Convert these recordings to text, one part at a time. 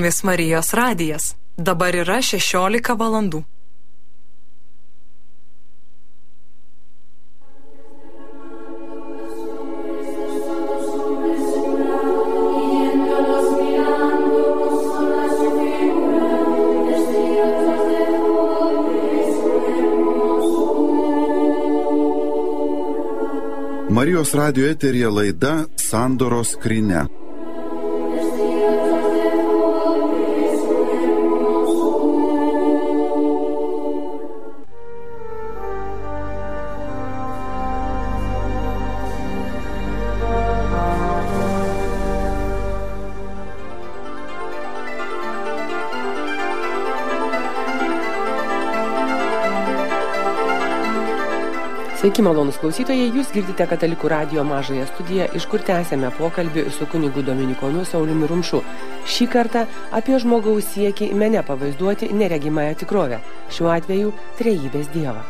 Evangelijos Marijos radijas. Dabar yra 16 valandų. Marijos radijo eteryje laida Sandoros skrynia. Sveiki, malonūs klausytojai, jūs girdite Katalikų radijo mažąją studiją, iš kur tęsėme pokalbį su kunigu dominikonu Sauliumi Rumšu. Šį kartą apie žmogaus siekį mene pavaizduoti neregimąją tikrovę, šiuo atveju trejybės Dievą.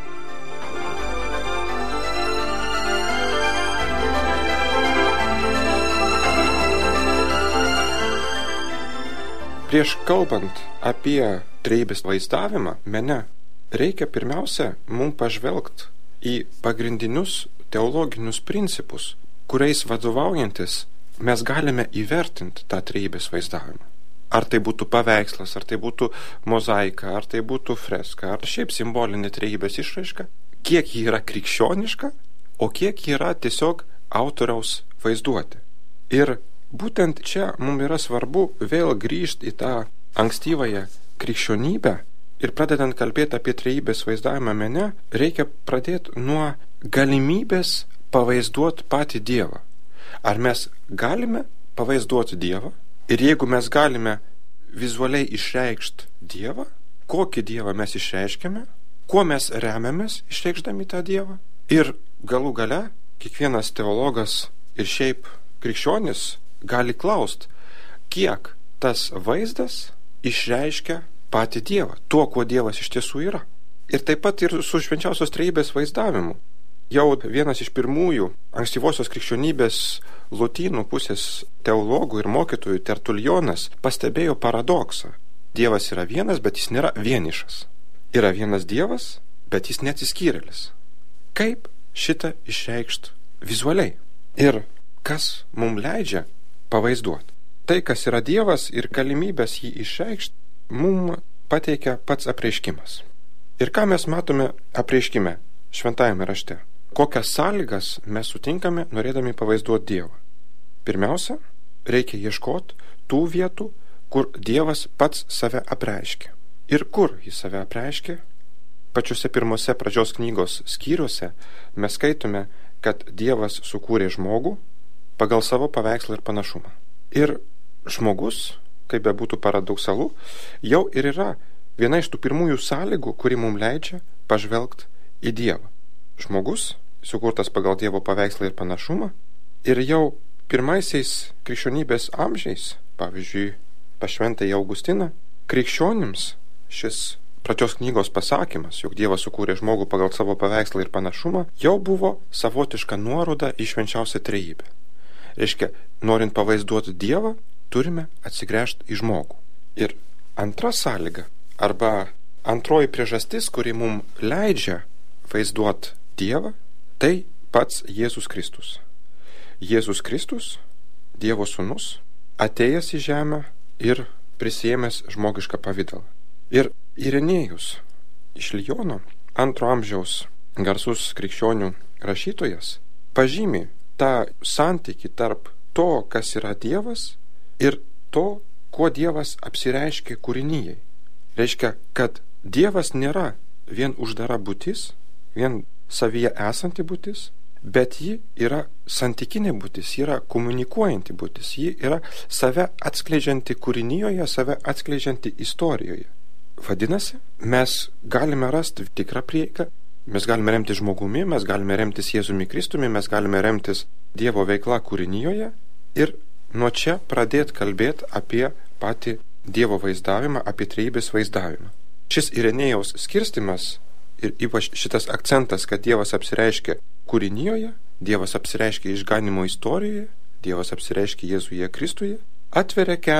Prieš kalbant apie trejybės vaizdavimą mene, reikia pirmiausia mums pažvelgti į pagrindinius teologinius principus, kuriais vadovaujantis mes galime įvertinti tą trejybės vaizdavimą. Ar tai būtų paveikslas, ar tai būtų mozaika, ar tai būtų freska, ar šiaip simbolinė trejybės išraiška, kiek ji yra krikščioniška, o kiek ji yra tiesiog autoriaus vaizduotė. Ir būtent čia mums yra svarbu vėl grįžti į tą ankstyvąją krikščionybę. Ir pradedant kalbėti apie trejybės vaizdavimą mene, reikia pradėti nuo galimybės pavaizduoti patį Dievą. Ar mes galime pavaizduoti Dievą? Ir jeigu mes galime vizualiai išreikšti Dievą, kokį Dievą mes išreiškiame, kuo mes remiamės išreikšdami tą Dievą? Ir galų gale kiekvienas teologas ir šiaip krikščionis gali klausti, kiek tas vaizdas išreiškia patį Dievą, tuo, kuo Dievas iš tiesų yra. Ir taip pat ir su švenčiausios trejybės vaizdavimu. Jau vienas iš pirmųjų ankstyvosios krikščionybės lotynų pusės teologų ir mokytojų Tertulionas pastebėjo paradoksą. Dievas yra vienas, bet jis nėra vienišas. Yra vienas Dievas, bet jis neatsiskyrėlis. Kaip šitą išreikšti vizualiai? Ir kas mums leidžia pavaizduoti? Tai, kas yra Dievas ir galimybės jį išreikšti, mums pateikia pats apreiškimas. Ir ką mes matome apreiškime šventajame rašte? Kokias sąlygas mes sutinkame norėdami pavaizduoti Dievą? Pirmiausia, reikia ieškoti tų vietų, kur Dievas pats save apreiškia. Ir kur jis save apreiškia? Pačiuose pirmose pradžios knygos skyriuose mes skaitome, kad Dievas sukūrė žmogų pagal savo paveikslą ir panašumą. Ir žmogus, kaip be būtų paradoksalu, jau ir yra viena iš tų pirmųjų sąlygų, kuri mums leidžia pažvelgti į Dievą. Žmogus, sukurtas pagal Dievo paveikslą ir panašumą, ir jau pirmaisiais krikščionybės amžiais, pavyzdžiui, pas šventąjį Augustiną, krikščionims šis pradžios knygos pasakymas, jog Dievas sukūrė žmogų pagal savo paveikslą ir panašumą, jau buvo savotiška nuoroda į švenčiausią trejybę. Reiškia, norint pavaizduoti Dievą, turime atsigręžti į žmogų. Ir antra sąlyga, arba antroji priežastis, kuri mums leidžia vaizduoti Dievą, tai pats Jėzus Kristus. Jėzus Kristus, Dievo sūnus, atėjęs į žemę ir prisiėmęs žmogišką pavidalą. Ir Irenėjus iš Liono, 2 amžiaus garsus krikščionių rašytojas, pažymi tą santykį tarp to, kas yra Dievas, ir to, kuo Dievas apsireiškia kūrinyjei. Reiškia, kad Dievas nėra vien uždara būtis, vien savyje esanti būtis, bet ji yra santykinė būtis, ji yra komunikuojanti būtis, ji yra save atskleidžianti kūrinyjoje, save atskleidžianti istorijoje. Vadinasi, mes galime rasti tikrą prieigą, mes galime remtis žmogumi, mes galime remtis Jėzumi Kristumi, mes galime remtis Dievo veikla kūrinyjoje ir nuo čia pradėti kalbėti apie patį Dievo vaizdavimą, apie trejybės vaizdavimą. Šis Irenėjaus skirstimas ir ypač šitas akcentas, kad Dievas apsireiškia kūrinyjoje, Dievas apsireiškia išganimo istorijoje, Dievas apsireiškia Jėzuje Kristuje, atveria kelią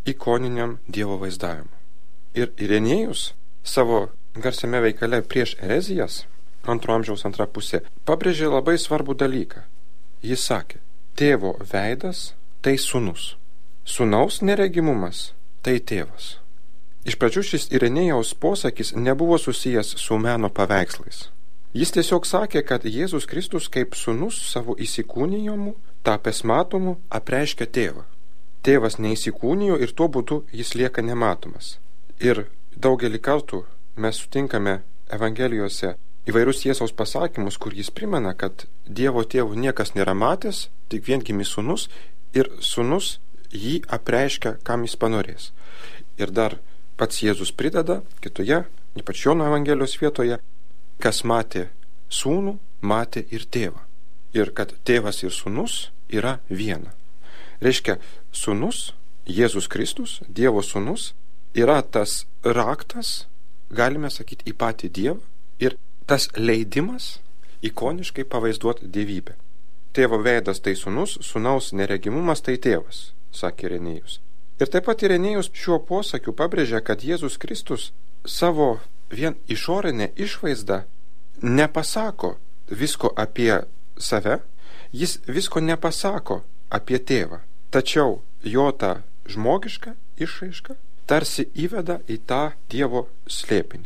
ikoniniam Dievo vaizdavimui. Ir Irenėjus savo garsiame veikale prieš erezijas, 2 amžiaus antra pusė, pabrėžė labai svarbų dalyką. Jis sakė, tėvo veidas tai sūnus, sūnaus neregimumas tai tėvas. Iš pradžių šis Irenėjaus posakis nebuvo susijęs su meno paveikslais. Jis tiesiog sakė, kad Jėzus Kristus kaip sūnus savo įsikūnijimu, tapęs matomu, apreiškia tėvą. Tėvas neįsikūnijo ir tuo būdu jis lieka nematomas. Ir daugelį kartų mes sutinkame Evangelijose įvairius Jėzaus pasakymus, kur jis primena, kad Dievo tėvų niekas nėra matęs, tik viengimis sūnus, ir sūnus jį apreiškia, kam jis panorės. Ir dar pats Jėzus prideda kitoje, ypač Jono Evangelijos vietoje, kas matė sūnų, matė ir tėvą. Ir kad tėvas ir sūnus yra viena. Reiškia, sūnus, Jėzus Kristus, Dievo sūnus, yra tas raktas, galime sakyti, į patį Dievą ir tas leidimas ikoniškai pavaizduoti dievybę. Tėvo veidas tai sūnus, sūnaus neregimumas tai tėvas, sakė Irenėjus. Ir taip pat Irenėjus šiuo posakiu pabrėžia, kad Jėzus Kristus savo vien išorinę išvaizdą nepasako visko apie save, jis visko nepasako apie tėvą, tačiau jo tą žmogišką išraišką tarsi įveda į tą Dievo slėpinį.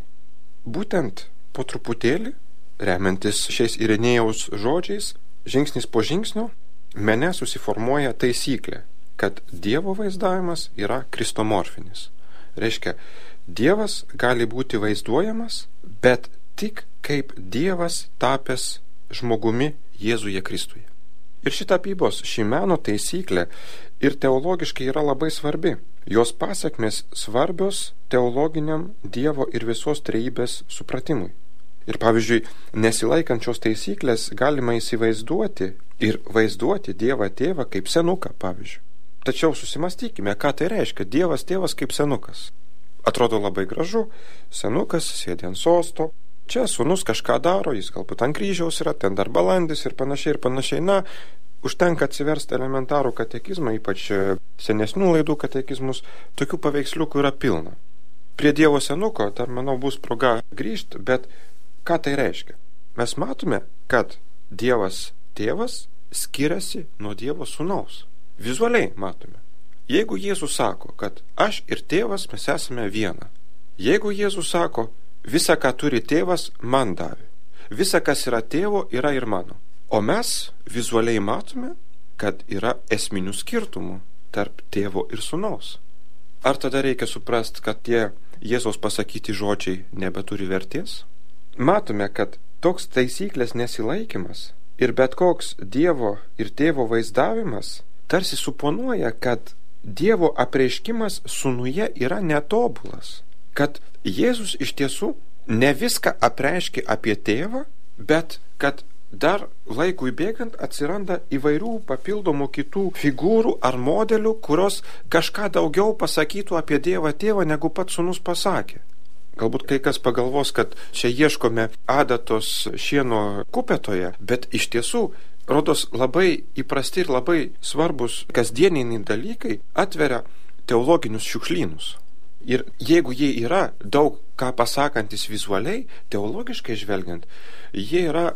Būtent po truputėlį, remiantis šiais Irenėjaus žodžiais, žingsnis po žingsnio, mene susiformuoja taisyklė, kad Dievo vaizdavimas yra kristomorfinis. Reiškia, Dievas gali būti vaizduojamas, bet tik kaip Dievas tapęs žmogumi Jėzuje Kristuje. Ir ši tapybos, ši meno taisyklė ir teologiškai yra labai svarbi. Jos pasekmės svarbios teologiniam Dievo ir visos trejybės supratimui. Ir pavyzdžiui, nesilaikančios taisyklės galima įsivaizduoti ir vaizduoti Dievą tėvą kaip senuką, pavyzdžiui. Tačiau susimastykime, ką tai reiškia Dievas tėvas kaip senukas. Atrodo labai gražu, senukas sėdi ant sosto, čia sūnus kažką daro, jis galbūt ant kryžiaus yra, ten dar balandis ir panašiai ir panašiai. Na, užtenka atsiversti elementarų katekizmą, ypač senesnių laidų katekizmus, tokių paveiksliukų yra pilna. Prie Dievo senuko dar, manau, bus proga grįžti, bet ką tai reiškia? Mes matome, kad Dievas tėvas skiriasi nuo Dievo sūnaus. Vizualiai matome. Jeigu Jėzus sako, kad aš ir tėvas mes esame viena. Jeigu Jėzus sako, visa, ką turi tėvas, man davė. Visa, kas yra tėvo, yra ir mano. O mes vizualiai matome, kad yra esminių skirtumų tarp tėvo ir sūnaus. Ar tada reikia suprasti, kad tie Jėzaus pasakyti žodžiai nebeturi vertės? Matome, kad toks taisyklės nesilaikymas ir bet koks Dievo ir tėvo vaizdavimas tarsi suponuoja, kad Dievo apreiškimas sūnuje yra netobulas. Kad Jėzus iš tiesų ne viską apreiškia apie tėvą, bet kad dar laikui bėgant atsiranda įvairių papildomų kitų figūrų ar modelių, kurios kažką daugiau pasakytų apie Dievą tėvą, negu pats sūnus pasakė. Galbūt kai kas pagalvos, kad čia ieškome adatos šieno kupetoje, bet iš tiesų, rodos labai įprasti ir labai svarbus kasdieniniai dalykai atveria teologinius šiukšlynus. Ir jeigu jie yra daug ką pasakantis vizualiai, teologiškai žvelgiant, jie yra,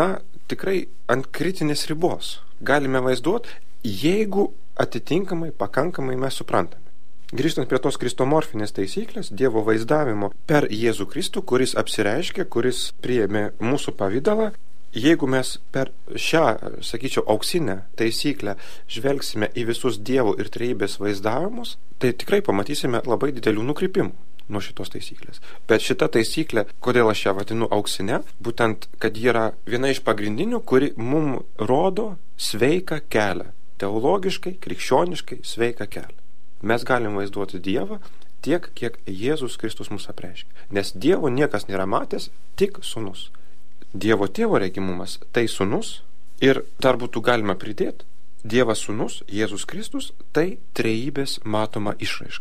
tikrai ant kritinės ribos. Galime vaizduoti, jeigu atitinkamai, pakankamai mes suprantame. Grįžtant prie tos kristomorfinės taisyklės, Dievo vaizdavimo per Jėzų Kristų, kuris apsireiškė, kuris priėmė mūsų pavydalą, jeigu mes per šią, sakyčiau, auksinę taisyklę žvelgsime į visus Dievo ir trejybės vaizdavimus, tai tikrai pamatysime labai didelių nukrypimų nuo šitos taisyklės. Bet šita taisyklė, kodėl aš ją vadinu auksinę, būtent, kad ji yra viena iš pagrindinių, kuri mums rodo sveiką kelią, teologiškai, krikščioniškai sveiką kelią. Mes galim vaizduoti Dievą tiek, kiek Jėzus Kristus mus apreiškia. Nes Dievo niekas nėra matęs, tik sūnus. Dievo tėvo regimumas tai sūnus ir dar būtų galima pridėti, Dievas sūnus, Jėzus Kristus, tai trejybės matoma išraiška.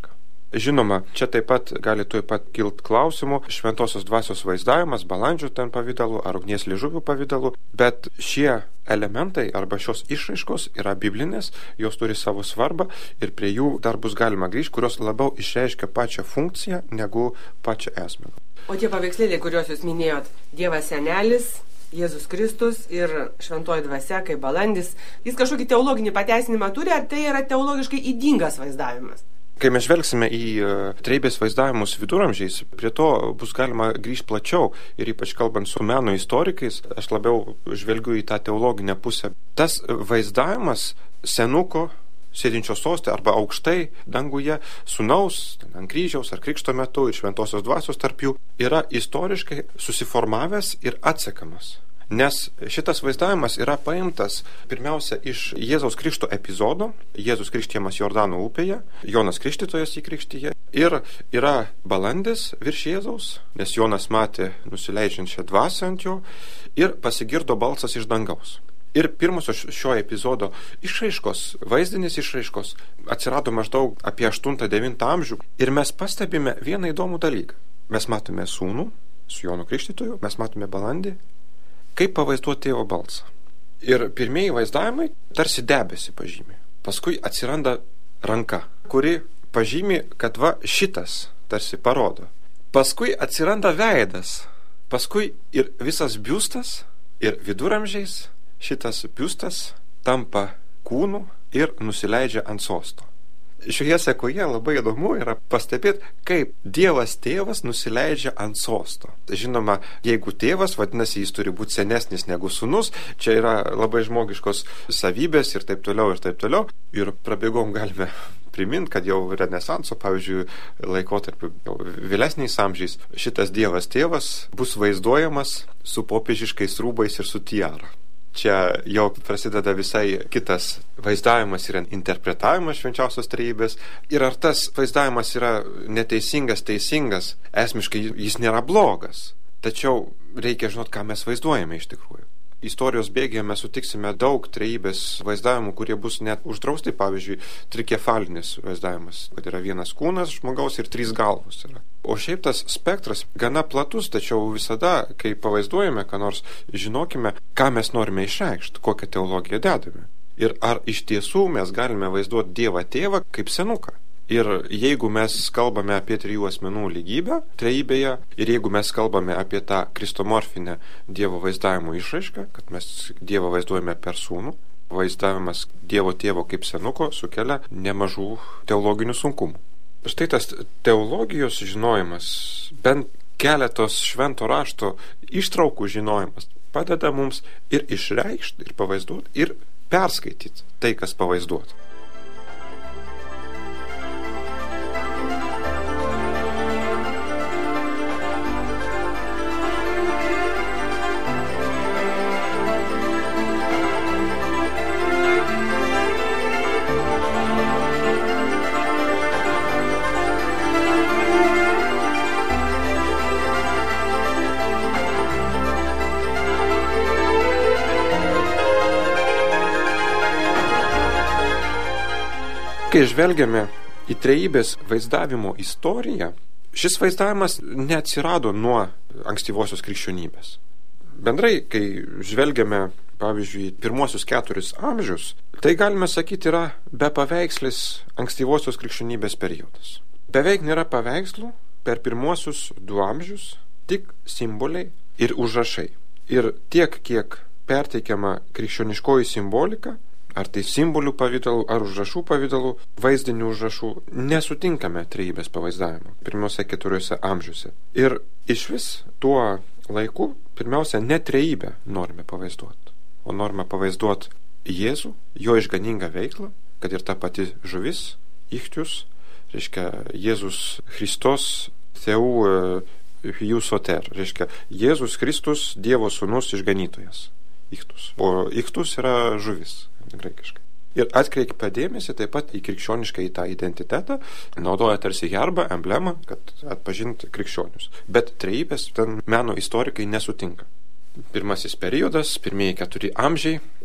Žinoma, čia taip pat gali tuoj pat kilt klausimų, šventosios dvasios vaizdavimas, balandžių ten pavidalu ar ugnies liežuvių pavidalu, bet šie elementai arba šios išraiškos yra biblinės, jos turi savo svarbą ir prie jų dar bus galima grįžti, kurios labiau išreiškia pačią funkciją negu pačią esmę. O tie paveikslėliai, kuriuos jūs minėjot, Dievas Senelis, Jėzus Kristus ir šventoji dvasia kaip balandis, jis kažkokį teologinį pateisinimą turi, ar tai yra teologiškai ydingas vaizdavimas? Kai mes žvelgsime į trejybės vaizdavimus viduramžiais, prie to bus galima grįžti plačiau ir ypač kalbant su meno istorikais, aš labiau žvelgiu į tą teologinę pusę. Tas vaizdavimas senuko, sėdinčio soste arba aukštai danguje, sūnaus ant kryžiaus ar krikšto metu ir šventosios dvasios tarp jų yra istoriškai susiformavęs ir atsekamas. Nes šitas vaizdavimas yra paimtas pirmiausia iš Jėzaus Krikšto epizodo, Jėzus krikštijamas Jordano upėje, Jonas Krikštytojas jį krikštyje ir yra balandis virš Jėzaus, nes Jonas matė nusileidžiančią dvasią ant jo ir pasigirdo balsas iš dangaus. Ir pirmosios šio epizodo išraiškos, vaizdinės išraiškos atsirado maždaug apie 8-9 amžių ir mes pastebime vieną įdomų dalyką. Mes matome sūnų su Jonu Krikštytoju, mes matome balandį, kaip pavaizduoti tėvo balsą. Ir pirmieji vaizdavimai tarsi debesį pažymė. Paskui atsiranda ranka, kuri pažymė, kad va šitas tarsi parodo. Paskui atsiranda veidas, paskui ir visas biustas ir viduramžiais šitas biustas tampa kūnu ir nusileidžia ant sosto. Šioje sekoje labai įdomu yra pastebėti, kaip Dievas tėvas nusileidžia ant sosto. Žinoma, jeigu tėvas, vadinasi, jis turi būti senesnis negu sūnus, čia yra labai žmogiškos savybės ir taip toliau ir taip toliau. Ir prabėgom galime priminti, kad jau Renesanso, pavyzdžiui, laikotarpiu vėlesniais amžiais šitas Dievas tėvas bus vaizduojamas su popiežiškais rūbais ir su tiara. Čia jau prasideda visai kitas vaizdavimas ir interpretavimas švenčiausios trejybės. Ir ar tas vaizdavimas yra neteisingas, teisingas, esmiškai jis nėra blogas. Tačiau reikia žinot, ką mes vaizduojame iš tikrųjų. Istorijos bėgyje mes sutiksime daug trejybės vaizdavimų, kurie bus net uždrausti, pavyzdžiui, trikefalinis vaizdavimas, kad yra vienas kūnas žmogaus ir 3 galvos yra. O šiaip tas spektras gana platus, tačiau visada, kai pavaizduojame, ką nors žinokime, ką mes norime išreikšti, kokią teologiją dedame. Ir ar iš tiesų mes galime vaizduoti Dievą tėvą kaip senuką. Ir jeigu mes kalbame apie 3 asmenų lygybę trejybėje, ir jeigu mes kalbame apie tą kristomorfinę Dievo vaizdavimo išraišką, kad mes Dievą vaizduojame per sūnų, vaizdavimas Dievo tėvo kaip senuko sukelia nemažų teologinių sunkumų. Štai tas teologijos žinojimas, bent keletos švento rašto ištraukų žinojimas, padeda mums ir išreikšti, ir pavaizduoti, ir perskaityti tai, kas pavaizduota. Kai žvelgiame į trejybės vaizdavimo istoriją, šis vaizdavimas neatsirado nuo ankstyvosios krikščionybės. Bendrai, kai žvelgiame, pavyzdžiui, pirmuosius 4 amžius, tai galime sakyti yra bepaveikslis ankstyvosios krikščionybės periodas. Beveik nėra paveikslų per pirmuosius 2 amžius, tik simboliai ir užrašai. Ir tiek, kiek perteikiama krikščioniškoji simbolika, ar tai simbolių pavidalų, ar užrašų pavidalų, vaizdinių užrašų, nesutinkame trejybės pavaizdavimo pirmiausia 4 amžiuose. Ir iš vis tuo laiku pirmiausia ne trejybę norime pavaizduoti, o norime pavaizduoti Jėzų, jo išganingą veiklą, kad ir ta pati žuvis, ichtius, reiškia Jėzus Christos Theou Huius Soter, reiškia Jėzus Kristus, Dievo sūnus išganytojas. Ichtus. O ichtus yra žuvis, graikiškai. Ir atkreipia dėmesį taip pat į krikščionišką į tą identitetą, naudoja tarsi herbą, emblemą, kad atpažinti krikščionius. Bet trejybės ten meno istorikai nesutinka. Pirmasis periodas, pirmieji 4 amžiai,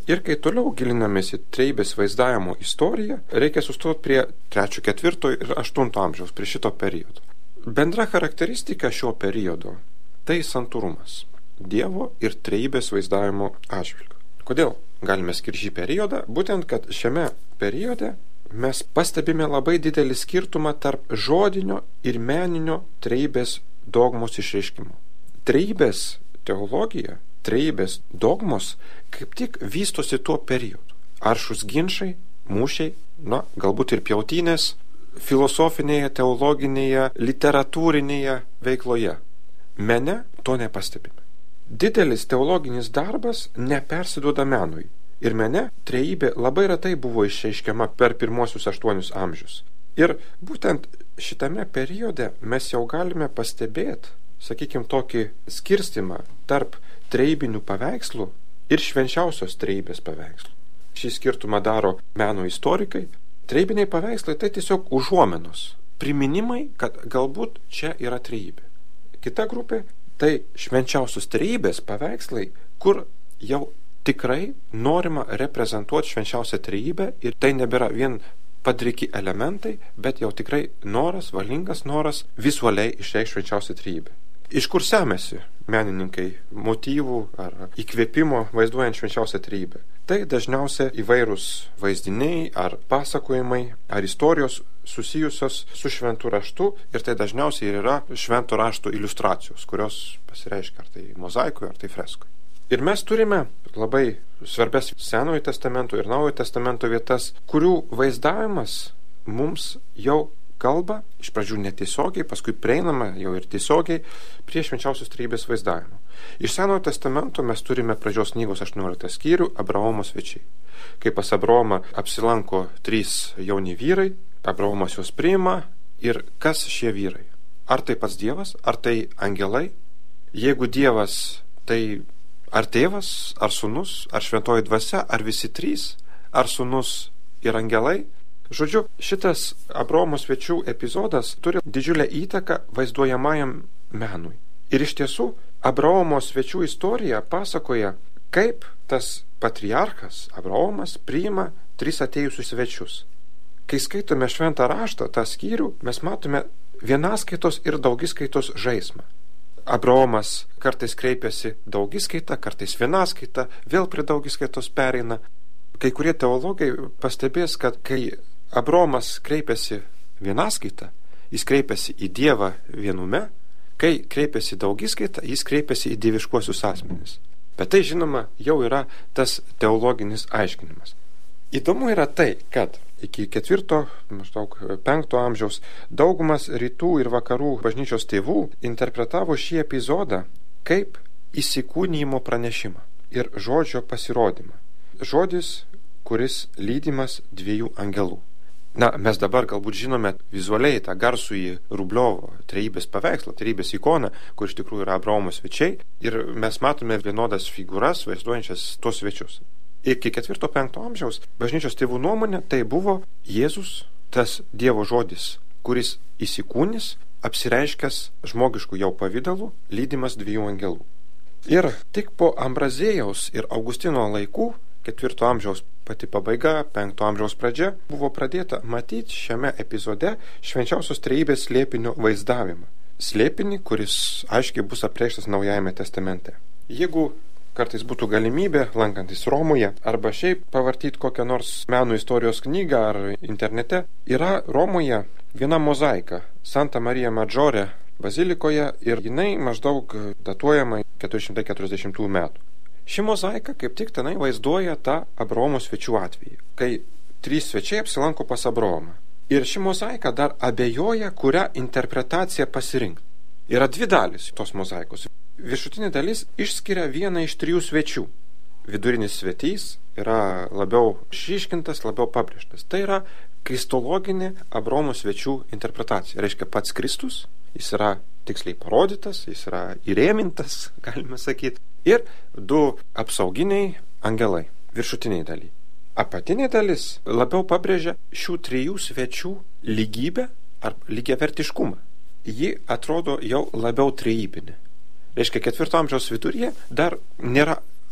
Ir kai toliau gilinamės į trejybės vaizdavimo istoriją, reikia sustoti prie 3, 4 ir 8 amžiaus, prie šito periodo. Bendra charakteristika šio periodo – tai santūrumas Dievo ir trejybės vaizdavimo atžvilgiu. Kodėl galime skirti šį periodą? Būtent, kad šiame periode mes pastebime labai didelį skirtumą tarp žodinio ir meninio trejybės dogmos išreiškimo. Trejybės teologija, trejybės dogmos kaip tik vystosi tuo periodu. Aršus ginčai, mūšiai, galbūt ir pjautynės filosofinėje, teologinėje, literatūrinėje veikloje. Mene to nepastebime. Didelis teologinis darbas nepersiduoda menui. Ir mene trejybė labai retai buvo išreiškiama per pirmosius 8 amžius. Ir būtent šitame periode mes jau galime pastebėti, sakykime, tokį skirstimą tarp trejybinių paveikslų ir švenčiausios trejybės paveikslų. Šį skirtumą daro meno istorikai. Trejybiniai paveikslai tai tiesiog užuomenos, priminimai, kad galbūt čia yra trejybė. Kita grupė tai švenčiausios trejybės paveikslai, kur jau tikrai norima reprezentuoti švenčiausią trejybę ir tai nebėra vien padriki elementai, bet jau tikrai noras, valingas noras vizualiai išreikšti švenčiausią trejybę. Iš kur semiasi menininkai motyvų ar įkvėpimo vaizduojant švenčiausią trejybę? Tai dažniausiai įvairūs vaizdiniai ar pasakojimai ar istorijos susijusios su šventu raštu ir tai dažniausiai ir yra švento rašto iliustracijos, kurios pasireiškia ar tai mozaikoje, ar tai freskoje. Ir mes turime labai svarbias Senojo testamento ir Naujojo testamento vietas, kurių vaizdavimas mums jau kalba, iš pradžių netiesiogiai, paskui prieinama jau ir tiesiogiai prie švenčiausios trejybės vaizdavimo. Iš Senojo testamento mes turime pradžios knygos 18 skyrių Abraomo svečiai. Kai pas Abraomą apsilanko 3 jauni vyrai, Abraomas juos priima ir kas šie vyrai? Ar tai pats Dievas, ar tai angelai? Jeigu Dievas, tai ar tėvas, ar sūnus, ar šventoji dvasia, ar visi 3, ar sūnus ir angelai? Žodžiu, šitas Abraomo svečių epizodas turi didžiulę įtaką vaizduojamajam menui. Ir iš tiesų, Abraomo svečių istorija pasakoja, kaip tas patriarchas Abraomas priima 3 atėjusius svečius. Kai skaitome šventą raštą, tą skyrių, mes matome vienaskaitos ir daugiskaitos žaismą. Abraomas kartais kreipiasi daugiskaita, kartais vienaskaita, vėl prie daugiskaitos pereina. Kai kurie teologai pastebės, kad kai Abraomas kreipiasi vienaskaita, jis kreipiasi į Dievą vienume, kai kreipiasi daugiskaita, jis kreipiasi į dieviškuosius asmenis. Bet tai, žinoma, jau yra tas teologinis aiškinimas. Įdomu yra tai, kad iki 4, maždaug 5 amžiaus daugumas rytų ir vakarų bažnyčios tėvų interpretavo šį epizodą kaip įsikūnijimo pranešimą ir žodžio pasirodymą. Žodis, kuris lydimas 2 angelų. Mes dabar galbūt žinome vizualiai tą garsųjį Rubliovo trejybės paveikslą, trejybės ikoną, kur iš tikrųjų yra Abraomo svečiai, ir mes matome vienodas figūras vaizduojančias tuos svečius. Iki 4-5 amžiaus bažnyčios tėvų nuomonė tai buvo Jėzus, tas Dievo žodis, kuris įsikūnis, apsireiškęs žmogiškų jau pavydalų, lydimas 2 angelų. Ir tik po Ambrazėjaus ir Augustino laikų, 4 amžiaus pati pabaiga, 5 amžiaus pradžia, buvo pradėta matyti šiame epizode švenčiausios trejybės slėpinio vaizdavimą. Slėpinį, kuris aiškiai bus apreikštas Naujajame testamente. Jeigu kartais būtų galimybė, lankantis Romoje, arba šiaip pavartyti kokią nors meno istorijos knygą ar internete, yra Romoje viena mozaika Santa Marija Maggiore bazilikoje ir jinai maždaug datuojama 440 metų. Ši mozaika kaip tik tenai vaizduoja tą Abraomo svečių atvejį, kai 3 svečiai apsilanko pas Abraomą. Ir ši mozaika dar abejoja, kurią interpretaciją pasirinkti. Yra 2 dalis tos mozaikos. Viršutinė dalis išskiria vieną iš 3 svečių. Vidurinis svetys yra labiau išryškintas, labiau pabrėžtas. Tai yra kristologinė Abraomo svečių interpretacija. Reiškia, pats Kristus, jis yra tiksliai parodytas, jis yra įrėmintas, galime sakyti. Ir 2 apsauginiai angelai viršutiniai daly. Apatinė dalis labiau pabrėžia šių 3 svečių lygybę ar lygiavertiškumą. Ji atrodo jau labiau trejybinė. Reiškia, 4 amžiaus viduryje dar nėra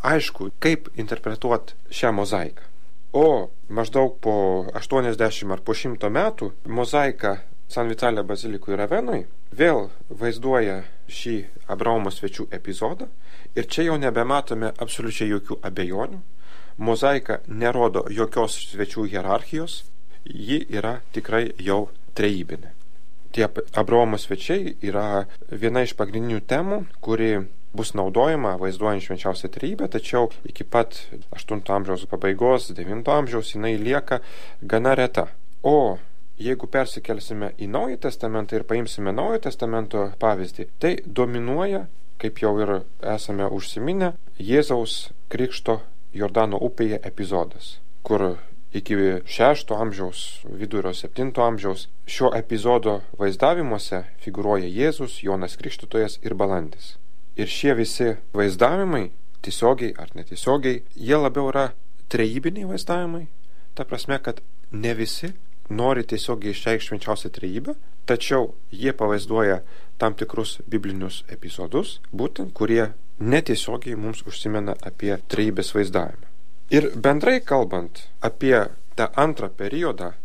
aišku, kaip interpretuoti šią mozaiką. O maždaug po 80 ar po 100 metų mozaika San Vitalija bazilikui Ravenoj vėl vaizduoja šį Abraomo svečių epizodą ir čia jau nebematome absoliučiai jokių abejonių. Mozaika nerodo jokios svečių hierarchijos, ji yra tikrai jau trejybinė. Tie Abraomo svečiai yra viena iš pagrindinių temų, kuri bus naudojama vaizduojant švenčiausią trejybę, tačiau iki pat 8 amžiaus pabaigos, 9 amžiaus jinai lieka gana reta. O jeigu persikelsime į Naują testamentą ir paimsime Naujo testamento pavyzdį, tai dominuoja, kaip jau ir esame užsiminę, Jėzaus krikšto Jordano upėje epizodas, kur iki 6 amžiaus, vidurio 7 amžiaus šio epizodo vaizdavimuose figūruoja Jėzus, Jonas Krikštytojas ir balandis. Ir šie visi vaizdavimai, tiesiogiai ar netiesiogiai, jie labiau yra trejybiniai vaizdavimai, ta prasme, kad ne visi nori tiesiogiai išreikšti švenčiausią trejybę, tačiau jie pavaizduoja tam tikrus biblinius epizodus, būtent kurie netiesiogiai mums užsimena apie trejybės vaizdavimą. Ir bendrai kalbant apie tą antrą periodą,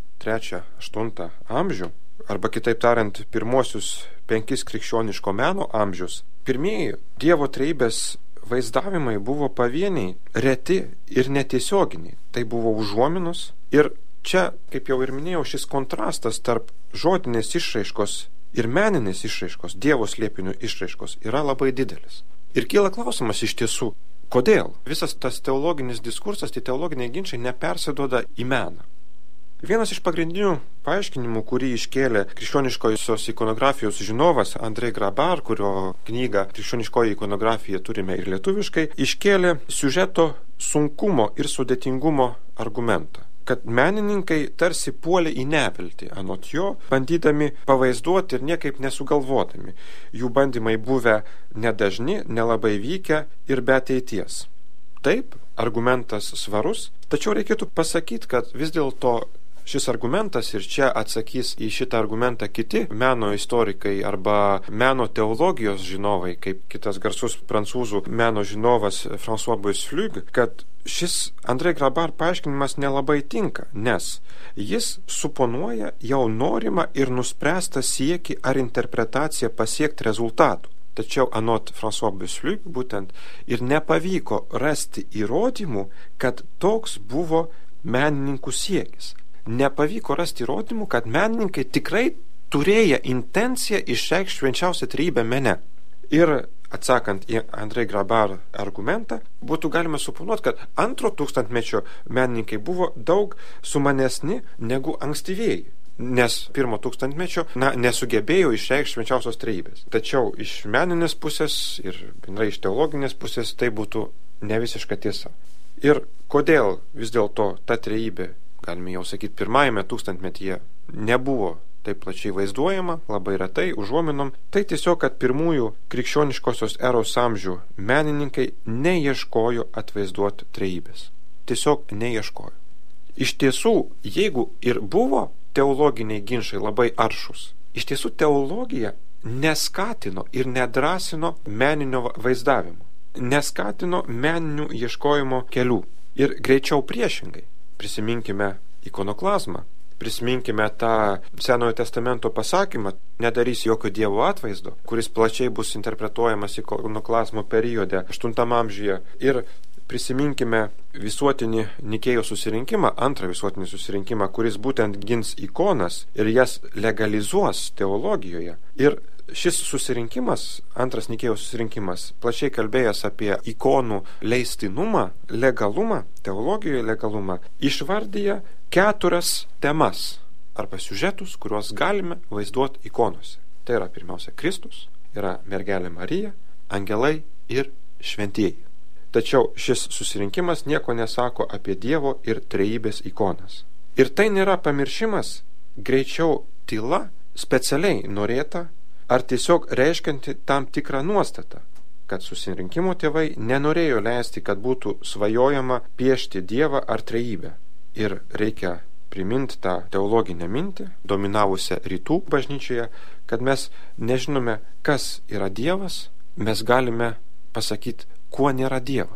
3-8 amžių, arba kitaip tariant, pirmosius 5 krikščioniško meno amžius, pirmieji Dievo trejybės vaizdavimai buvo pavieniai, reti ir netiesioginiai. Tai buvo užuominos ir čia, kaip jau ir minėjau, šis kontrastas tarp žodinės išraiškos ir meninės išraiškos, Dievo slėpinių išraiškos yra labai didelis. Ir kyla klausimas iš tiesų, kodėl visas tas teologinis diskursas, tie teologiniai ginčiai nepersiduoda į meną. Vienas iš pagrindinių paaiškinimų, kurį iškėlė krikščioniškosios ikonografijos žinovas Andrei Grabar, kurio knygą Krikščioniškoji ikonografija turime ir lietuviškai, iškėlė siužeto sunkumo ir sudėtingumo argumentą. Kad menininkai tarsi puolė į neviltį anot jo, bandydami pavaizduoti ir niekaip nesugalvodami. Jų bandymai buvę nedažni, nelabai vykę ir be ateities. Taip, argumentas svarus, tačiau reikėtų pasakyti, kad vis dėlto šis argumentas, ir čia atsakys į šitą argumentą kiti meno istorikai arba meno teologijos žinovai, kaip kitas garsus prancūzų meno žinovas François Boisflug, kad šis Andrei Grabar paaiškinimas nelabai tinka, nes jis suponuoja jau norimą ir nuspręstą siekį ar interpretaciją pasiekti rezultatų. Tačiau anot François Boisflug būtent ir nepavyko rasti įrodymų, kad toks buvo menininkų siekis. Nepavyko rasti įrodymų, kad menininkai tikrai turėjo intenciją išreikšti švenčiausią trejybę mene. Ir atsakant į Andrei Grabar argumentą, būtų galima suponuoti, kad antro tūkstantmečio menininkai buvo daug sumanesni negu ankstyvieji, nes pirmo tūkstantmečio nesugebėjo išreikšti švenčiausios trejybės. Tačiau iš meninės pusės ir bendrai iš teologinės pusės tai būtų ne visiška tiesa. Ir kodėl vis dėlto ta trejybė, galime jau sakyti, pirmajame tūkstantmetyje nebuvo taip plačiai vaizduojama, labai retai, užuominom, tai tiesiog, kad pirmųjų krikščioniškosios eros amžių menininkai neieškojo atvaizduoti trejybės. Tiesiog neieškojo. Iš tiesų, jeigu ir buvo teologiniai ginčai labai aršus, iš tiesų teologija neskatino ir nedrasino meninio vaizdavimo, neskatino meninių ieškojimo kelių ir greičiau priešingai. Prisiminkime ikonoklazmą, prisiminkime tą Senojo testamento pasakymą, nedarys jokio Dievo atvaizdo, kuris plačiai bus interpretuojamas ikonoklazmo periode 8 amžiuje. Ir prisiminkime visuotinį Nikėjos susirinkimą, antrą visuotinį susirinkimą, kuris būtent gins ikonas ir jas legalizuos teologijoje. Ir šis susirinkimas, antras Nikėjos susirinkimas, plačiai kalbėjęs apie ikonų leistinumą, legalumą, teologijoje legalumą, išvardyja 4 temas arba siužetus, kuriuos galime vaizduoti ikonose. Tai yra pirmiausia Kristus, yra mergelė Marija, angelai ir šventieji. Tačiau šis susirinkimas nieko nesako apie Dievo ir trejybės ikonas. Ir tai nėra pamiršimas, greičiau tyla, specialiai norėta, ar tiesiog reiškianti tam tikrą nuostatą, kad susirinkimo tėvai nenorėjo leisti, kad būtų svajojama piešti Dievą ar trejybę. Ir reikia priminti tą teologinę mintį, dominavusią rytų bažnyčioje, kad mes nežinome, kas yra Dievas, mes galime pasakyti, kuo nėra Dievas.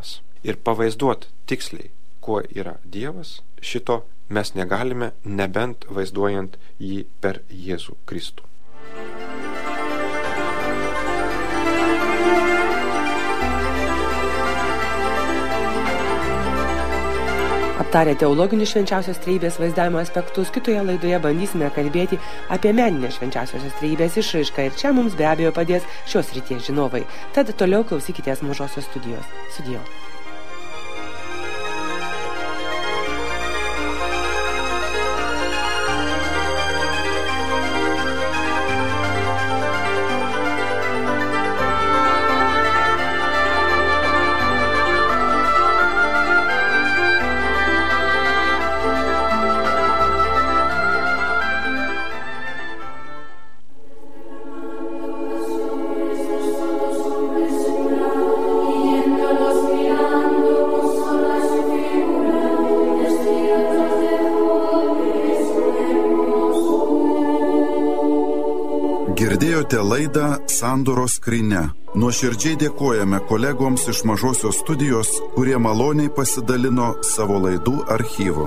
ir pavaizduoti tiksliai, kuo yra Dievas, šito mes negalime, nebent vaizduojant jį per Jėzų Kristų. Aptarę teologinius švenčiausios trejybės vaizdavimo aspektus, kitoje laidoje bandysime kalbėti apie meninę švenčiausios trejybės išraišką ir čia mums be abejo padės šios srities žinovai. Tad toliau klausykitės Mažosios studijos. Sudie. Girdėjote laidą Sandoros skrynia. Nuoširdžiai dėkojame kolegoms iš Mažosios studijos, kurie maloniai pasidalino savo laidų archyvu.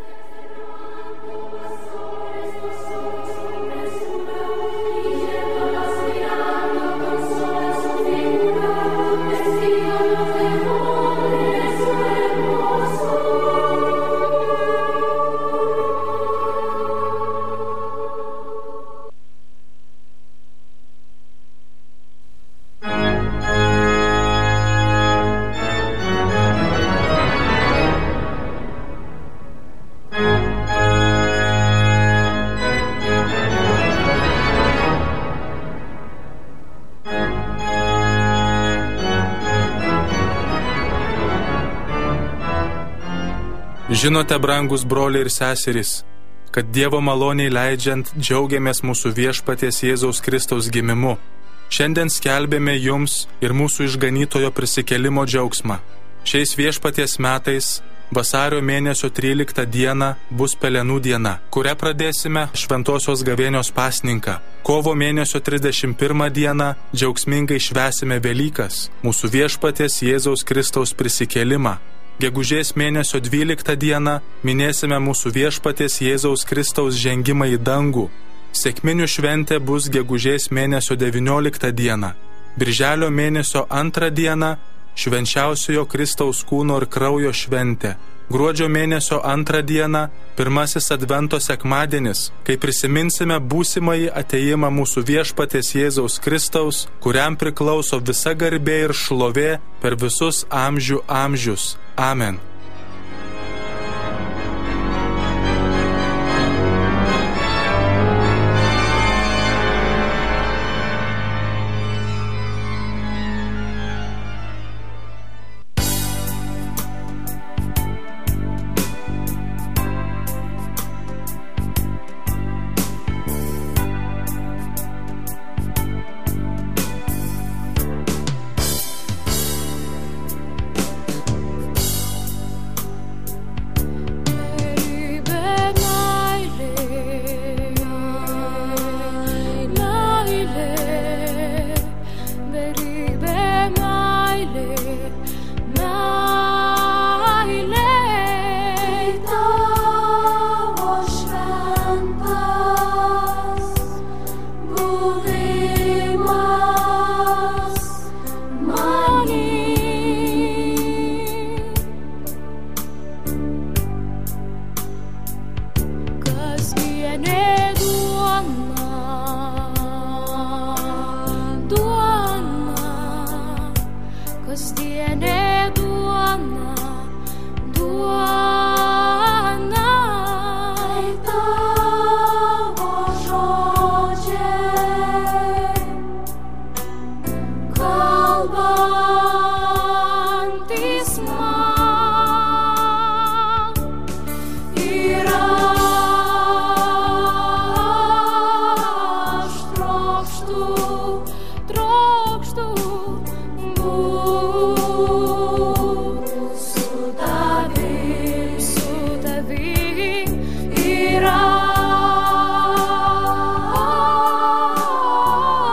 Žinote, brangus broliai ir seserys, kad Dievo maloniai leidžiant džiaugiamės mūsų viešpaties Jėzaus Kristaus gimimu. Šiandien skelbėme jums ir mūsų išganytojo prisikėlimo džiaugsmą. Šiais viešpaties metais vasario mėnesio 13 dieną bus Pelenų diena, kurią pradėsime šventosios gavėnios pasninką. Kovo mėnesio 31 dieną džiaugsmingai švęsime Velykas, mūsų viešpaties Jėzaus Kristaus prisikėlimą. Gegužės mėnesio 12 dieną minėsime mūsų viešpaties Jėzaus Kristaus žengimą į dangų. Sekminių šventė bus gegužės mėnesio 19 dieną. Birželio mėnesio 2 dieną švenčiausiojo Kristaus kūno ir kraujo šventė. Gruodžio mėnesio 2 dieną pirmasis Advento sekmadienis, kai prisiminsime būsimąjį atėjimą mūsų viešpaties Jėzaus Kristaus, kuriam priklauso visa garbė ir šlovė per visus amžių amžius. Amen.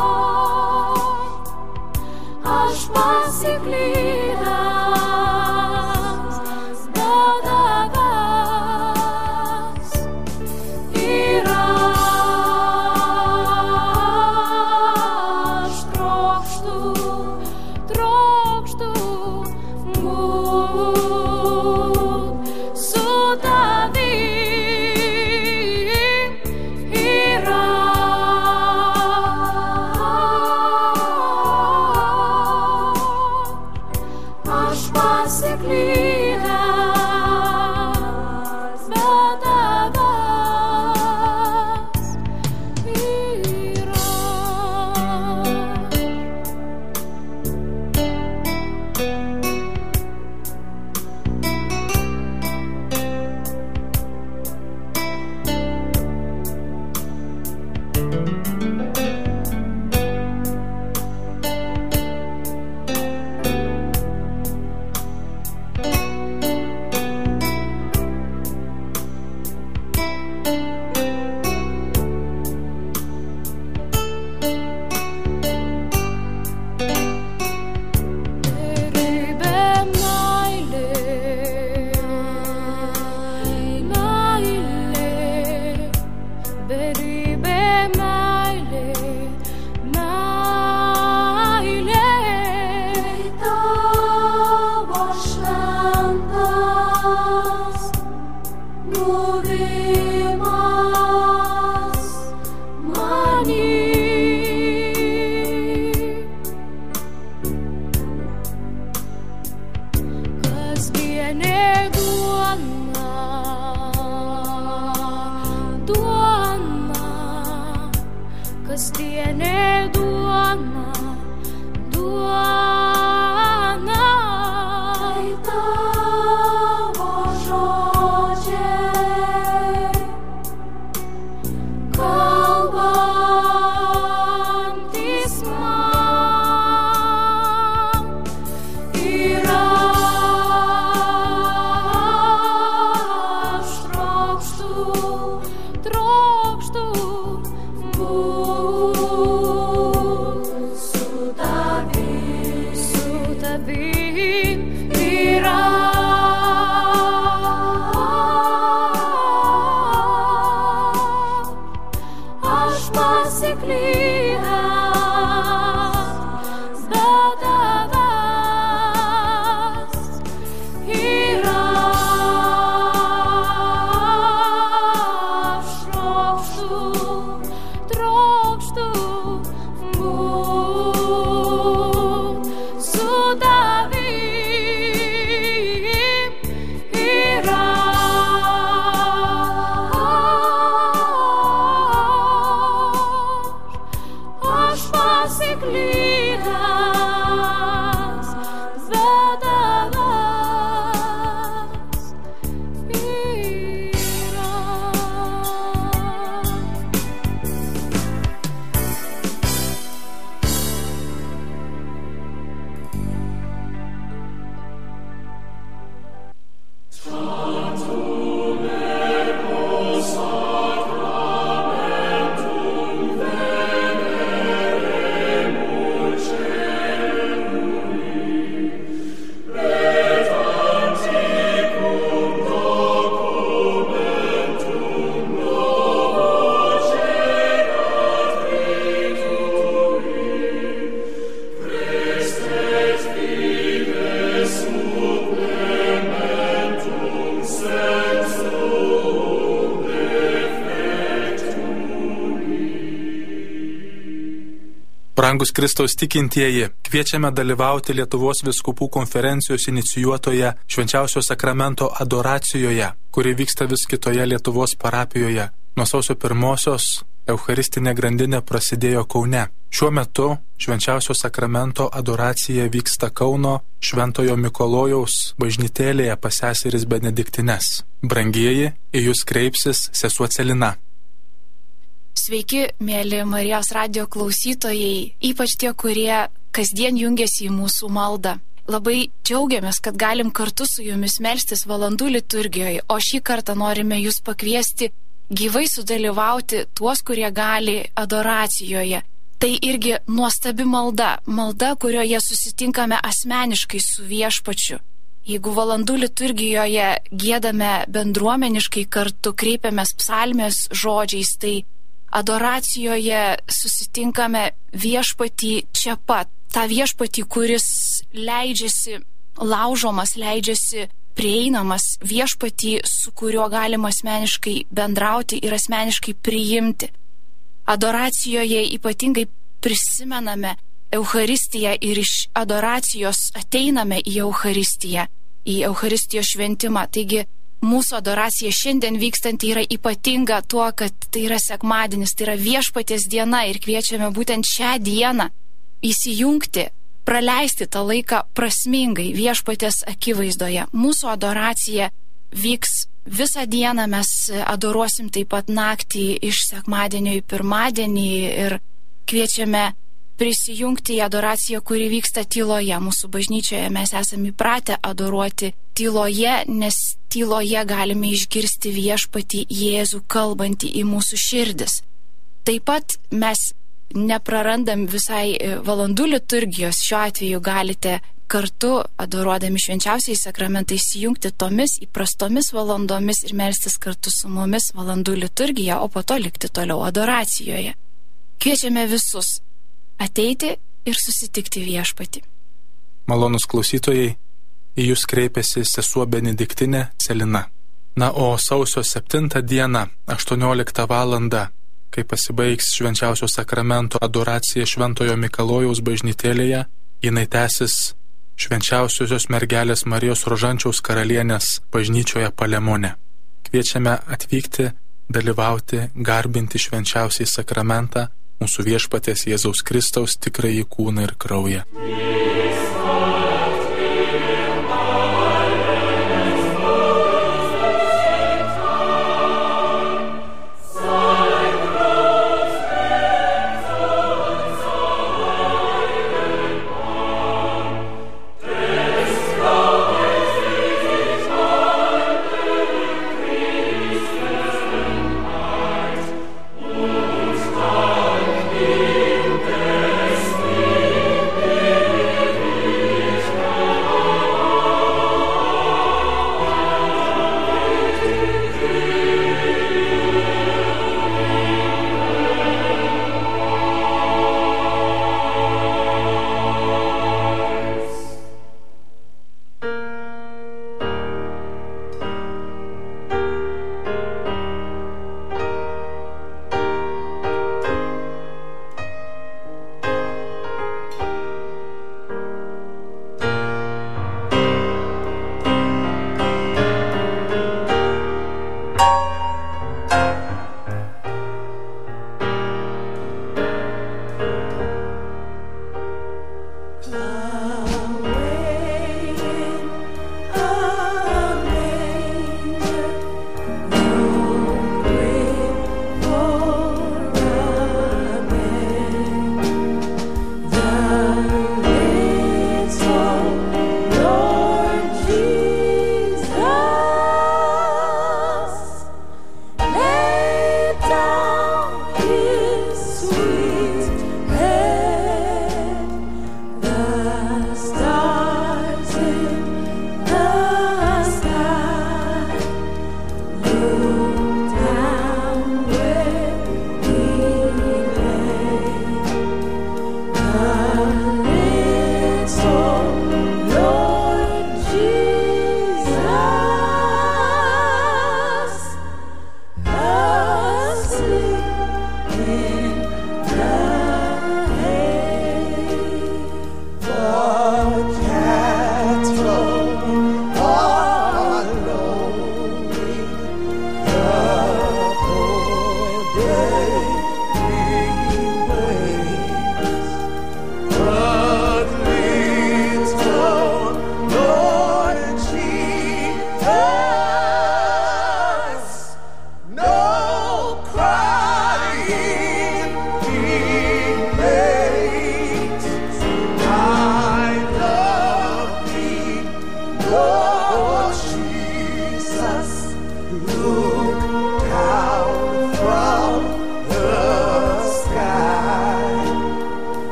Aš pasiklydau. Brangus Kristaus tikintieji, kviečiame dalyvauti Lietuvos vyskupų konferencijos inicijuotoje Švenčiausio sakramento adoracijoje, kuri vyksta vis kitoje Lietuvos parapijoje. Nuo sausio 1 Eucharistinė grandinė prasidėjo Kaune. Šiuo metu Švenčiausio sakramento adoracija vyksta Kauno Šventojo Mikalojaus bažnytėlėje pas seseris Benediktines. Brangieji, į jūs kreipsis sesuo Celina. Sveiki, mėly Marijos radijo klausytojai, ypač tie, kurie kasdien jungiasi į mūsų maldą. Labai džiaugiamės, kad galim kartu su jumis melstis valandų liturgijoje, o šį kartą norime jūs pakviesti gyvai sudalyvauti tuos, kurie gali adoracijoje. Tai irgi nuostabi malda, kurioje susitinkame asmeniškai su Viešpačiu. Jeigu valandų liturgijoje giedame bendruomeniškai kartu, kreipiamės psalmės žodžiais, tai adoracijoje susitinkame Viešpatį čia pat. Ta Viešpatį, kuris leidžiasi laužomas, leidžiasi prieinamas, Viešpatį, su kuriuo galima asmeniškai bendrauti ir asmeniškai priimti. Adoracijoje ypatingai prisimename Eucharistiją ir iš adoracijos ateiname į Eucharistiją, į Eucharistijos šventimą. Taigi mūsų adoracija šiandien vykstanti yra ypatinga tuo, kad tai yra sekmadienis, tai yra Viešpaties diena ir kviečiame būtent šią dieną įsijungti, praleisti tą laiką prasmingai Viešpaties akivaizdoje. Mūsų adoracija vyks visą dieną, mes adoruosim taip pat naktį iš sekmadienio į pirmadienį ir kviečiame prisijungti į adoraciją, kuri vyksta tyloje. Mūsų bažnyčioje mes esame įpratę adoruoti tyloje, nes tyloje galime išgirsti Viešpatį Jėzų kalbantį į mūsų širdis. Taip pat mes neprarandam visai valandų liturgijos. Šiuo atveju galite kartu, adoruodami švenčiausiai sakramentai, įsijungti tomis įprastomis valandomis ir melstis kartu su mumis valandų liturgiją, o po to likti toliau adoracijoje. Kviečiame visus ateiti ir susitikti Viešpatį. Malonūs klausytojai, į jūs kreipiasi sesuo Benediktinė Celina. Na, o sausio 7 dieną, 18 valandą, kai pasibaigs Švenčiausio sakramento adoracija Šventojo Mikalojaus bažnytėlėje, jinai tęsis Švenčiausiosios mergelės Marijos Rožančiaus karalienės bažnyčioje Palemone. Kviečiame atvykti, dalyvauti, garbinti švenčiausiai sakramentą, mūsų Viešpaties Jėzaus Kristaus tikrąjį kūną ir kraują.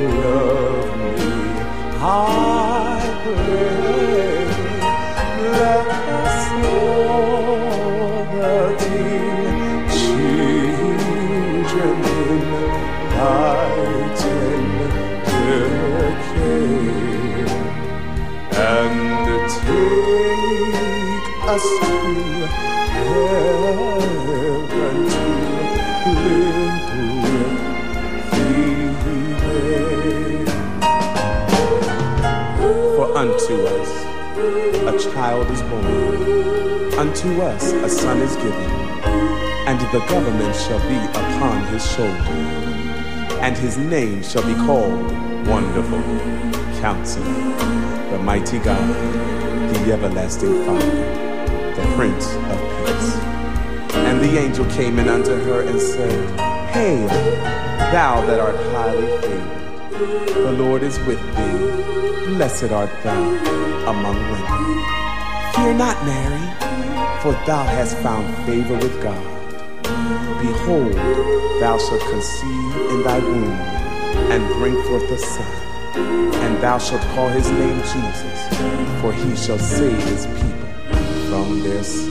love me. I pray, bless all the dear children in thy tender care, and take us to heaven to live with thee there. For unto us a child is born, unto us a son is given, and the government shall be upon his shoulder, and his name shall be called Wonderful Counselor, the Mighty God, the Everlasting Father, the Prince of Peace. And the angel came in unto her and said, Hail, thou that art highly favored, the Lord is with thee. Blessed art thou among women. Fear not, Mary, for thou hast found favor with God. Behold, thou shalt conceive in thy womb, and bring forth a son, and thou shalt call his name Jesus, for he shall save his people from their sins.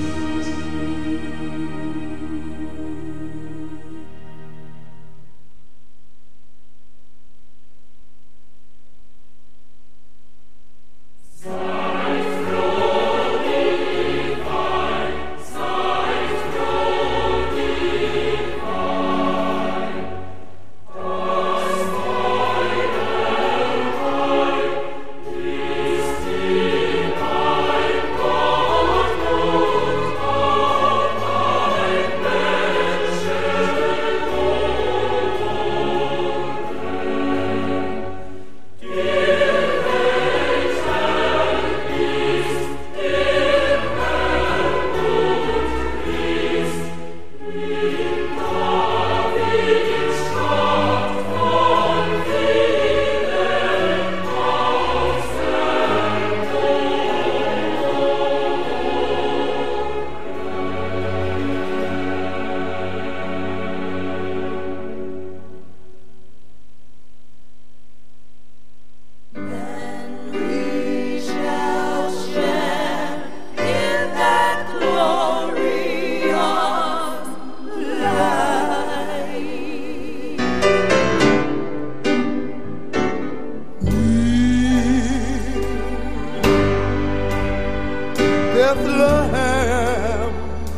Bethlehem,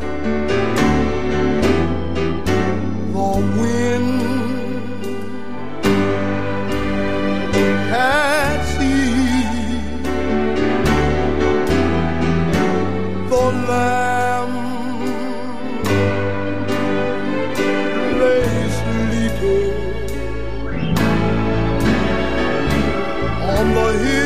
the wind had seen the lamb lay sleeping on the hill.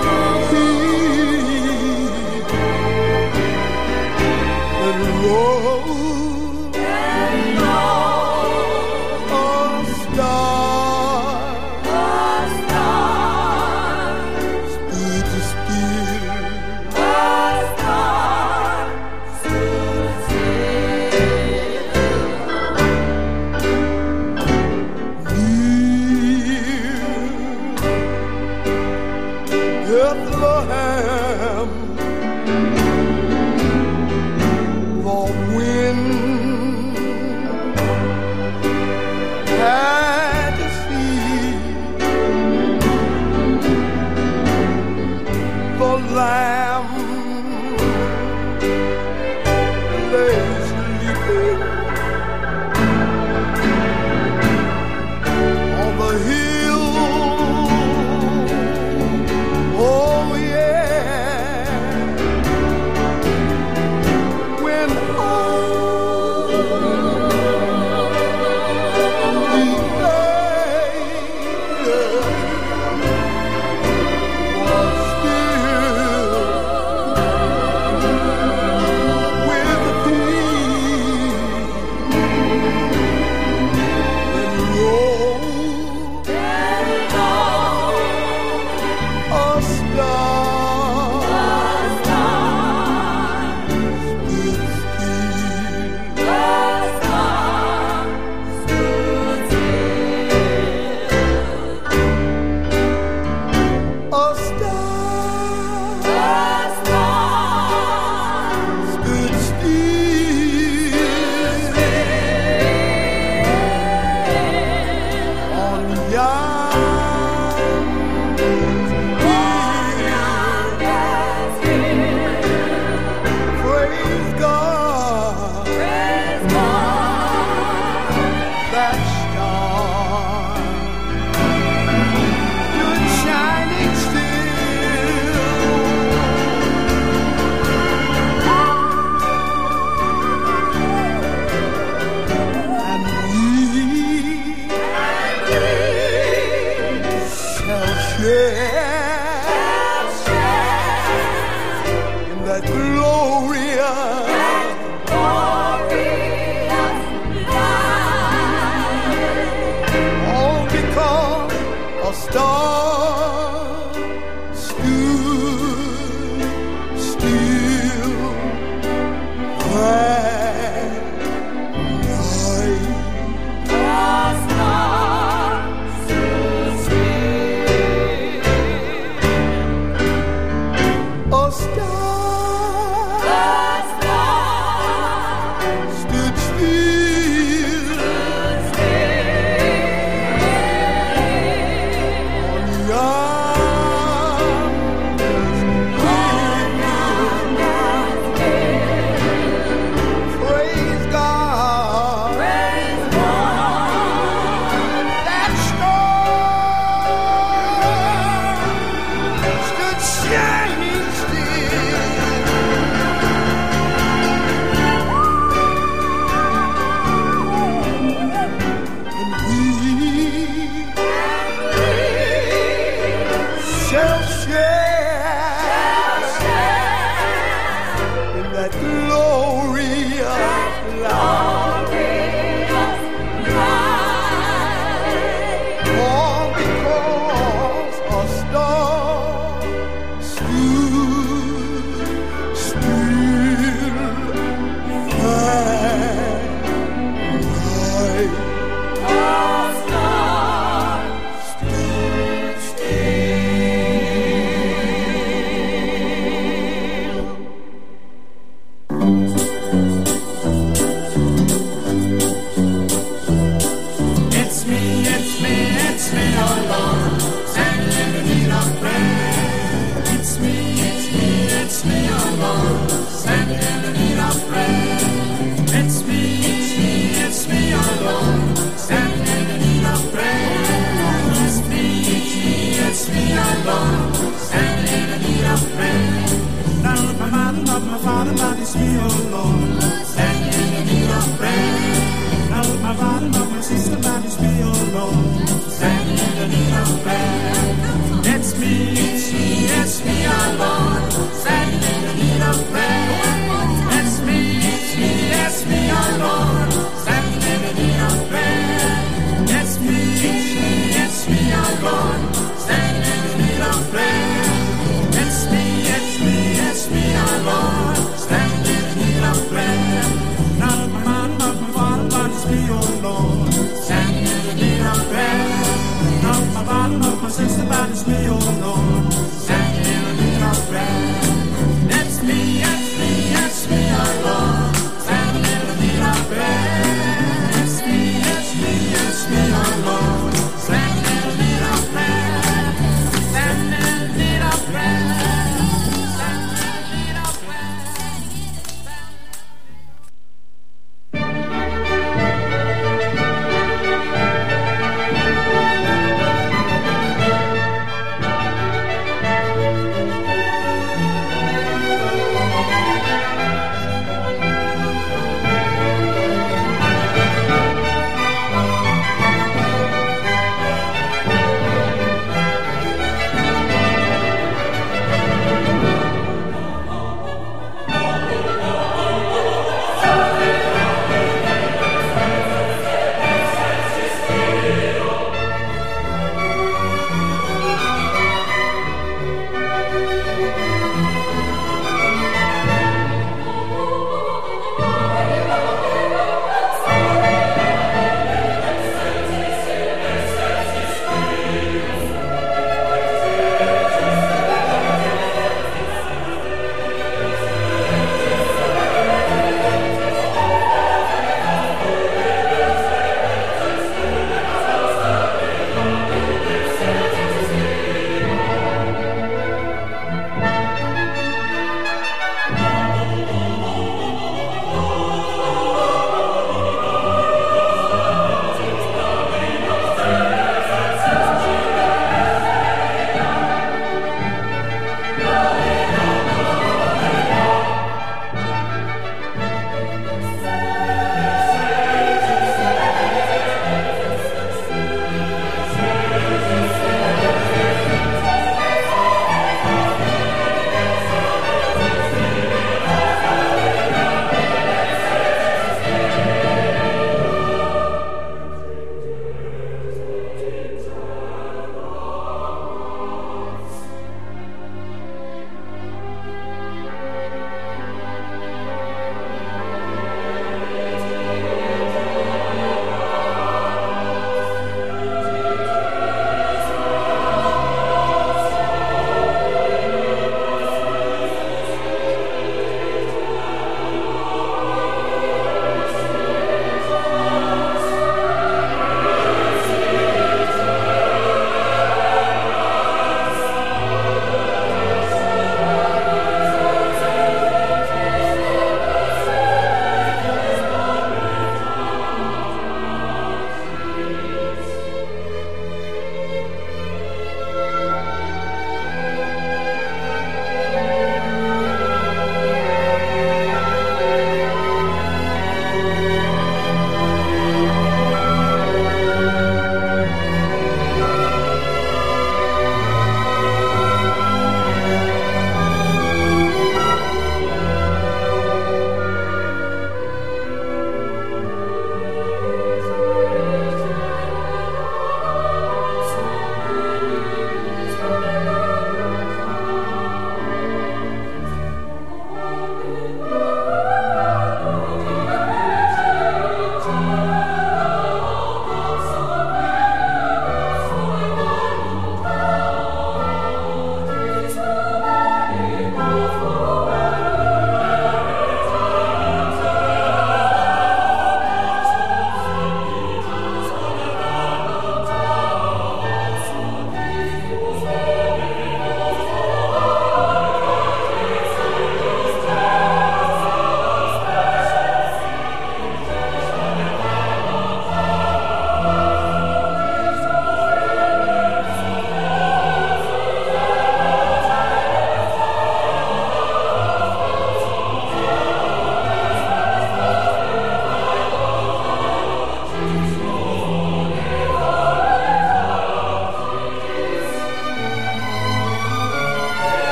Lord It's me,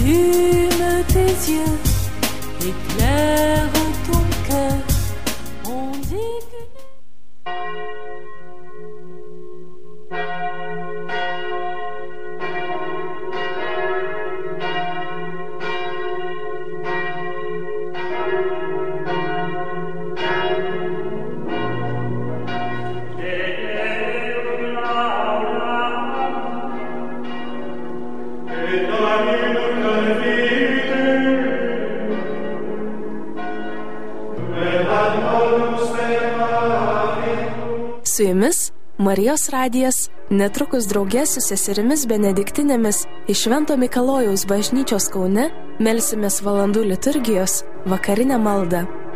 Allume tes yeux, éclaire ton cœur. On dit que... Su jumis Marijos radijas netrukus drauge su seserimis benediktinėmis iš Švento Mikalojaus bažnyčios Kaune melsimės valandų liturgijos vakarinę maldą.